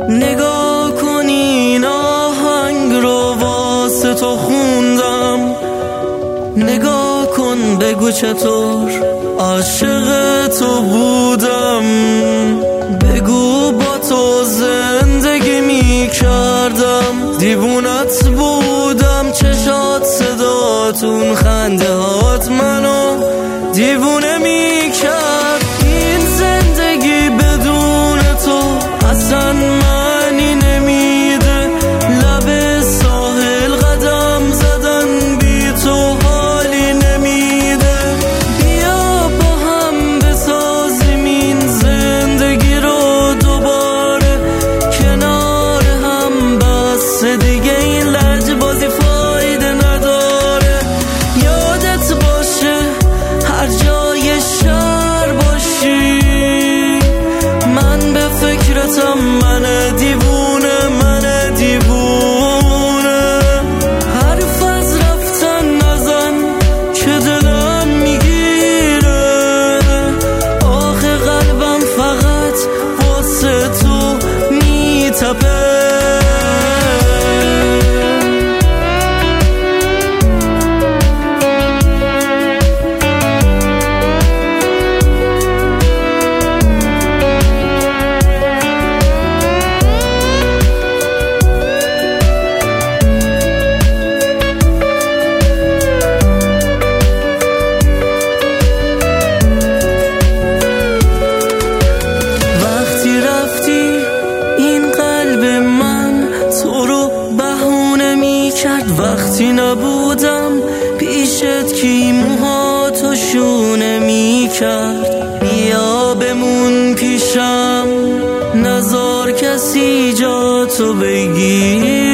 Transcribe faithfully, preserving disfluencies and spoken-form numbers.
نگاه کن این آهنگ رو واسه تو خوندم، نگاه کن بگو چطور عاشق تو بودم، بگو با تو زندگی می کردم، دیوونت بودم، چشات صداتون خنده هات منو دیوونه می کرد. این زندگی بدون تو اصلا معنی نمیده، لب ساحل قدم زدن بی تو حالی نمیده. بیا با هم بسازیم این زندگی رو دوباره کنار هم، بس دیگه این لج بازی فایده نداره. یادت باشه هر جای شهر باشی من به فکرتم، من دیوونه من دیوونه. حرف از رفتن نزن که دلم میگیره، آخه قلبم فقط واسه تو میتپه. وقتی نبودم پیشت کی موهاتو شونه می کرد، بیا بمون پیشم نذار کسی جا تو بگیر.